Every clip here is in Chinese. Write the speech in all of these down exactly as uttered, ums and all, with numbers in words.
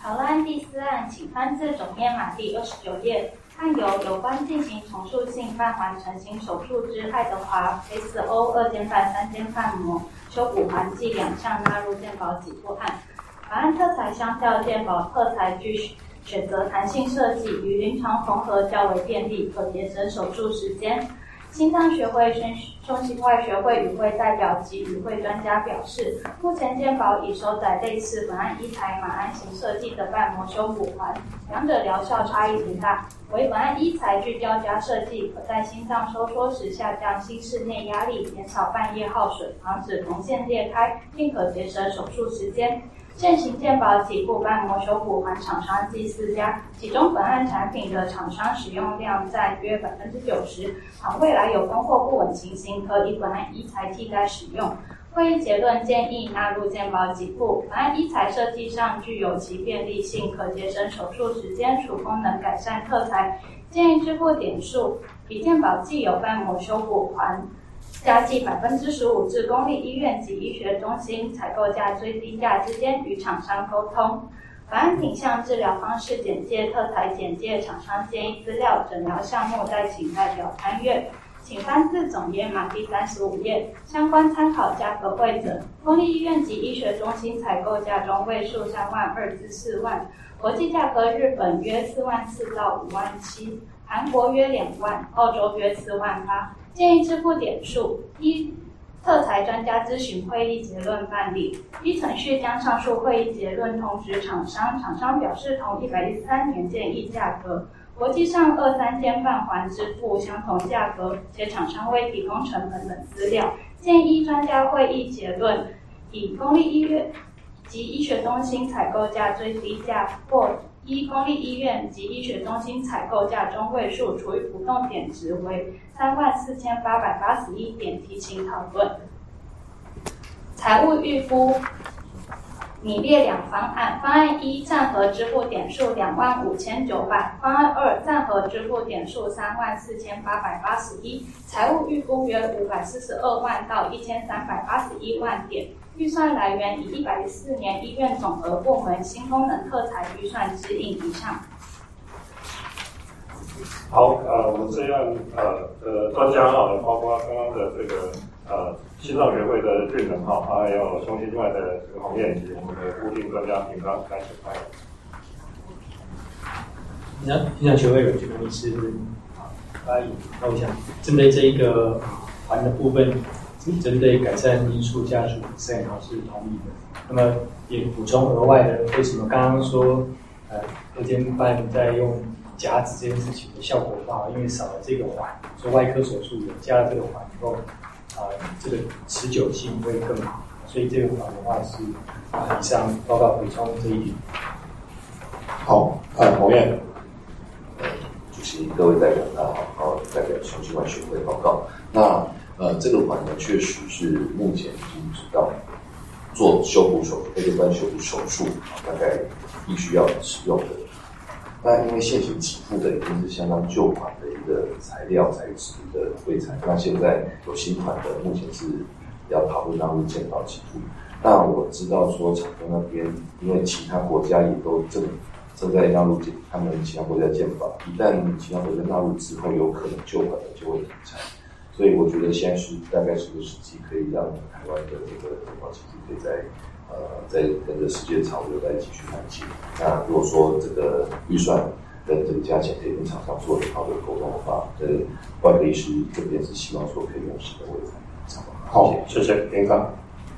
考案第四案，请翻至总页码第二十九页，案由有关进行重塑性瓣环成型手术之爱德华 S O 二尖瓣三尖瓣膜修补环计两项纳入健保给付案。本案特材相较健保特材具选择弹性设计，与临床缝合较为便利，可节省手术时间。心脏学会、胸心外学会与会代表及与会专家表示，目前健保已收载类似本案医材马鞍型设计的瓣膜修补环，两者疗效差异不大。为本案医材聚焦加设计，可在心脏收缩时下降心室内压力，减少瓣叶耗损，防止缝线裂开，并可节省手术时间。现行健保给付瓣膜修补环厂商计四家，其中本案产品的厂商使用量占约百分之九十。倘未来有供货不稳情形，可以本案医材替代使用。会议结论建议纳入健保给付。本案医材设计上具有其便利性，可节省手术时间，除功能改善特材。建议支付点数比健保既有瓣膜修补环加计百分之十五至公立医院及医学中心采购价最低价之间与厂商沟通。本案品项治疗方式简介、特材简介、厂商建议资料、诊疗项目再请代表参阅。请翻至总页码第三十五页，相关参考价格汇整。公立医院及医学中心采购价中位数三万二至四万，国际价格日本约四万四到五万七，韩国约两万，澳洲约四万八。建议支付点数：一、特材专家咨询会议结论办理。依程序将上述会议结论通知厂商，厂商表示同一百一十三年建议价格。国际上二三尖瓣环支付相同价格，且厂商未提供成本等资料。建议专家会议结论，以公立医院及医学中心采购价最低价或依公立医院及医学中心采购价中位数除以浮动点值为三万四千八百八十一点，提请讨论。财务预估拟列两方案：方案一暂核支付点数两万五千九百，方案二暂核支付点数三万四千八百八十一，财务预估约五百四十二万到一千三百八十一万点。预算来源以一百一十四年医院总额部门新功能特材预算指引以上。 好，呃，我们这样呃呃专家哈，包括刚刚的这个呃心脏学会的俊仁哈，还有胸心外的这个洪燕，以及我们的固定专家平刚开始拍。 那心脏学会有这个医师发言，那我想针对这一个环的部分。针对改善因素家属本身，我是同意的。那么也补充额外的，为什么刚刚说呃二尖瓣在用夹子这件事情的效果不好？因为少了这个环，所以外科手术有加了这个环以后，啊、呃、这个持久性会更好。所以这个环的话是啊、呃、以上报告补充这一点。 好，呃，洪燕，呃，主席各位代表，大家好，代表胸心外学会报告。那呃，这个环呢，确实是目前已经知道做修补手术、二尖瓣修补手术，大概必须要使用的。那因为现行给付的已经是相当旧款的一个材料材质的灰材，那现在有新款的，目前是要讨论纳入健保给付。那我知道说厂商那边，因为其他国家也都正正在纳入他们其他国家健保，一旦其他国家纳入之后，有可能旧款的就会停产。所以我觉得现在是大概是个时机，可以让台湾的这个健保体系可以在呃在跟着世界潮流再继续迈进。那如果说这个预算跟这个价钱可以跟厂商做很好的沟通的话，这外科医师这边是希望说可以用新的位置。 好，谢谢平刚。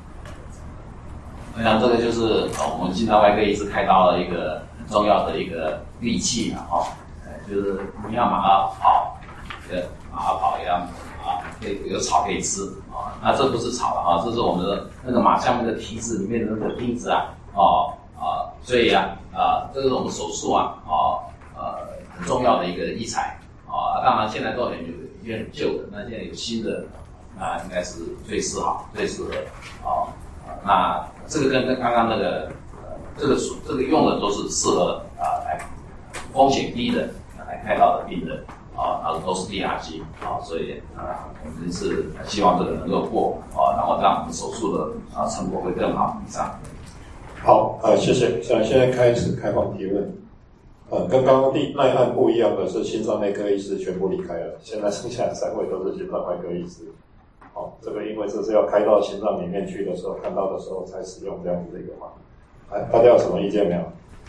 我想这个就是我们心脏外科医师开刀的一个很重要的一个利器啊，哈、哦，就是你要马儿跑，呃，马儿跑一样。啊，可以有草可以吃啊，那这不是草了啊，这是我们的那个马下面的蹄子里面的那个钉子啊，哦啊，所以啊啊，这是我们手术啊，哦呃很重要的一个医材啊，当然现在都很有已经很旧的，那现在有新的，那应该是最适好、最适合啊。那这个跟刚刚那个呃这个这个用的都是适合啊来风险低的来开刀的病人。啊，然后都是 D R G 啊，所以啊，我们是希望这个能够过啊，然后让我们手术的啊成果会更好。以上。 好，呃，谢谢。现在现在开始开放提问。呃，跟刚刚第那一案不一样的是，心脏内科医师全部离开了，现在剩下的三位都是心脏外科医师。好、哦，这个因为这是要开到心脏里面去的时候，看到的时候才使用这样子的一个方法。来，大家有什么意见没有？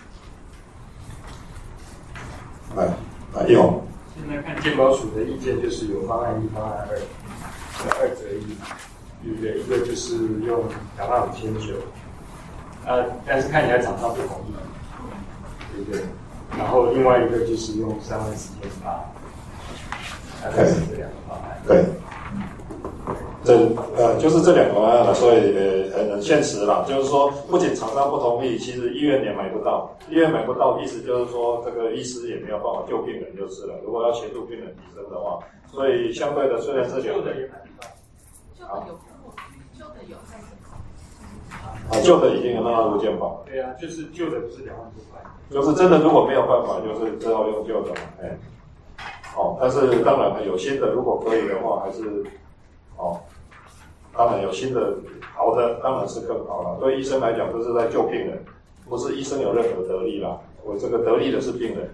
来，来，一红。 现在看健保署的意见就是有方案一、方案二，二择一，对不对？一个就是用两万五千九，呃，但是看起来厂商不同意，对不对？然后另外一个就是用三万四千八，大概是这两个方案。 对，这呃就是这两个方案了，所以呃很很现实啦，就是说不仅厂商不同意，其实医院也买不到，医院买不到，意思就是说这个医师也没有办法救病人就是了。如果要协助病人提升的话，所以相对的虽然是两个， 旧的也买不到，旧的有，旧的有在啊旧的已经有纳入健保， 对啊，就是旧的不是两万多块。 就是真的，如果没有办法，就是只好用旧的嘛，哎，哦，但是当然有新的，如果可以的话，还是哦，当然有新的好的，当然是更好了。对医生来讲，这是在救病人，不是医生有任何得利啦，我这个得利的是病人。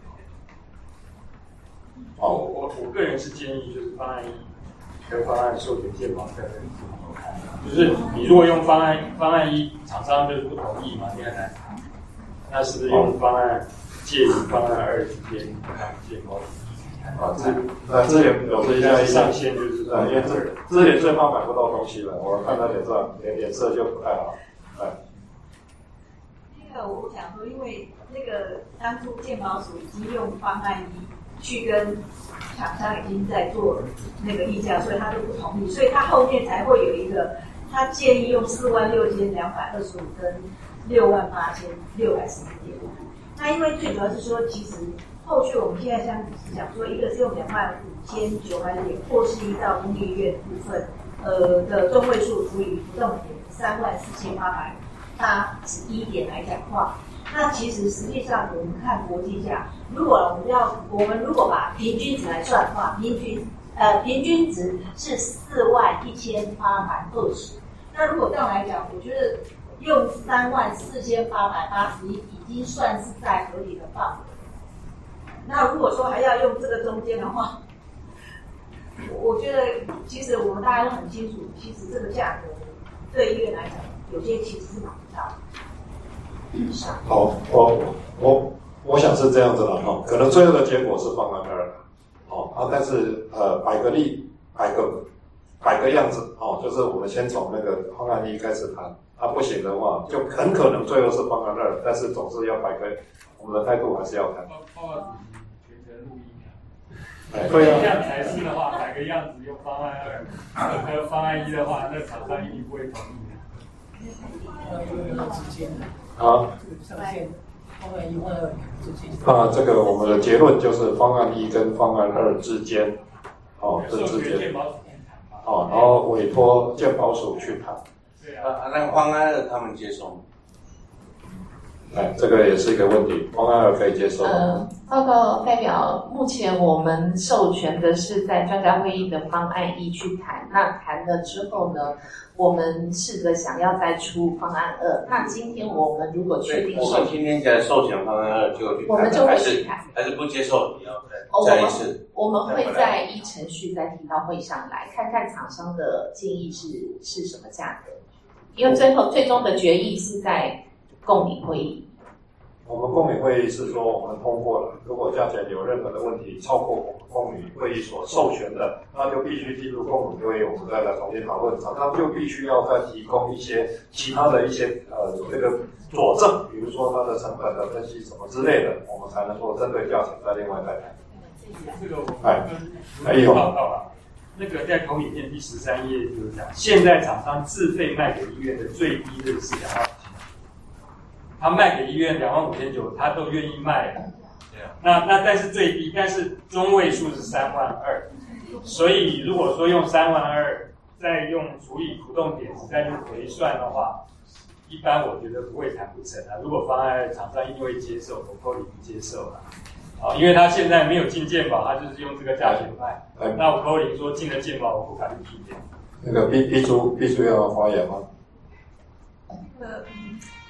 哦，我我个人是建议，就是方案一跟方案授权健保再分开，就是你如果用方案方案一，厂商就是不同意嘛，你很难谈。那是不是用方案介于方案二之间看健保？ 啊，这那这点有这下上限就是啊，因为这这点最怕买不到东西了，我看他脸上脸脸色就不太好，哎。 那个我想说，因为那个当初健保署已经用方案一去跟厂商已经在做那个议价，所以他都不同意，所以他后面才会有一个，他建议用四万六千两百二十五跟六万八千六百四十点五。那因为最主要是说，其实后续我们现在像讲说，一个是用两万五千九百点，或是依照公立医院部分呃的中位数除以不动点三万四千八百八十一点来讲话。那其实实际上我们看国际价，如果我们要我们如果把平均值来算的话，平均呃平均值是四万一千八百二十。那如果这样来讲，我觉得用三万四千八百八十一已经算是在合理的范围。那如果说还要用这个中间的话，我觉得其实我们大家都很清楚，其实这个价格对医院来讲，有些其实是买不到的。 好，我我我想是这样子了哈，可能最后的结果是方案二，哦啊，但是呃百个例百个百个样子哦，就是我们先从那个方案一开始谈，啊不行的话，就很可能最后是方案二，但是总是要百个，我们的态度还是要谈。 报告主席全程录音。 哎，对啊。 这样才是的话，改个样子用方案二，和方案一的话，那厂商一定不会同意的。 好。啊，这个我们的结论就是方案一跟方案二之间，哦，这之间，哦，然后委托健保署去谈。 对啊， 那方案二他们接受吗？ 哎，这个也是一个问题，方案二可以接受吗？ 呃，报告代表，目前我们授权的是在专家会议的方案一去谈，那谈了之后呢，我们试着想要再出方案二。那今天我们如果确定我们今天在授权方案二就去谈， 我们就会去谈， 还是不接受？你要哦， 再一次， 我们会在依程序再提到会上来，看看厂商的建议是是什么价格，因为最后最终的决议是在共理会议。 我们共理会议是说我们通过了，如果价钱有任何的问题超过我们共理会议所授权的，那就必须进入共理会议，我们再来重新讨论。厂商就必须要再提供一些其他的一些呃这个佐证，比如说它的成本的分析什么之类的，我们才能够针对价钱再另外再谈。 这个我跟卢报告啊，那个在投影片第十三页就是讲，现在厂商自费卖给医院的最低的是两万。他卖给医院两万五千九，他都愿意卖。对啊，那那但是最低，但是中位数是三万二，所以如果说用三万二，再用除以浮动点值，再用回算的话，一般我觉得不会谈不成啊。如果方案厂商一定会接受，我扣零不接受啊。啊，因为他现在没有进健保，他就是用这个价钱卖。那我扣零说进了健保，我不考虑进健保。 那个 B B 猪 B 猪要发言吗？ 呃，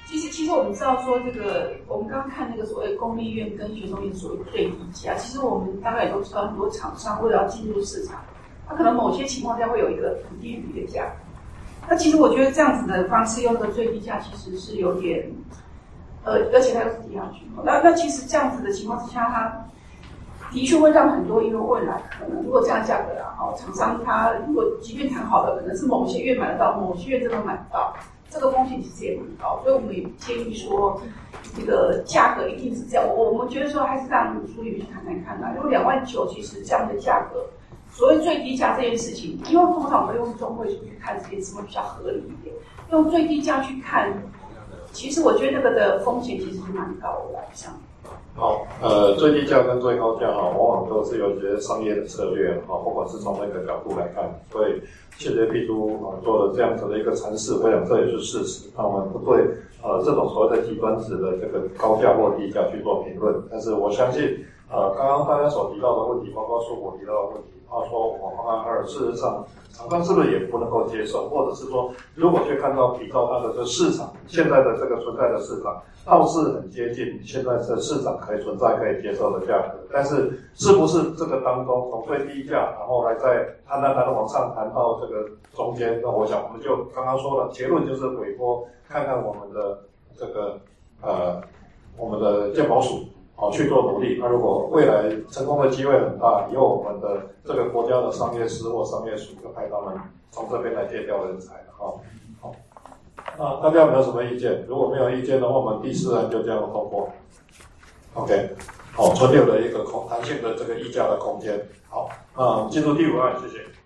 其实，其实我们知道说，这个我们刚刚看那个所谓公立院跟学中院所谓最低价，其实我们大概也都知道，很多厂商为了要进入市场，它可能某些情况下会有一个很低于的价。那其实我觉得这样子的方式用那个最低价，其实是有点，呃，而且它又是低上去。那那其实这样子的情况之下，它的确会让很多因为未来可能如果这样价格啊，哈，厂商他如果即便谈好了，可能是某些月买得到，某些月真的买不到。这个风险其实也蛮高，所以我们也建议说，这个价格一定是这样。我我们觉得说，还是让苏理去谈谈看啦。因为两万九其实这样的价格，所谓最低价这件事情，因为通常我们用中位数去看这件事会比较合理一点。用最低价去看，其实我觉得那个的风险其实是蛮高的，像。 好，呃，最低价跟最高价哈，往往都是有一些商业的策略哈，不管是从那个角度来看，所以现在必都啊做了这样子的一个阐释，我想这也是事实。那我们不对呃这种所谓的极端值的这个高价或低价去做评论，但是我相信呃刚刚大家所提到的问题，包括说我提到的问题，他说我方案二事实上厂商是不是也不能够接受，或者是说如果去看到比照它的这市场现在的这个存在的市场。倒是很接近现在的市场可以存在可以接受的价格，但是是不是这个当中从最低价，然后还在谈谈谈往上谈到这个中间，那我想我们就刚刚说了，结论就是委托看看我们的这个呃我们的健保署好去做努力。那如果未来成功的机会很大，以后我们的这个国家的商业司或商业署就派他们从这边来借调人才了哈。好。啊，大家有没有什么意见？如果没有意见的话，我们第四案就这样通过。OK， 好，存留了一个空弹性的这个议价的空间。好，那我们进入第五案，谢谢。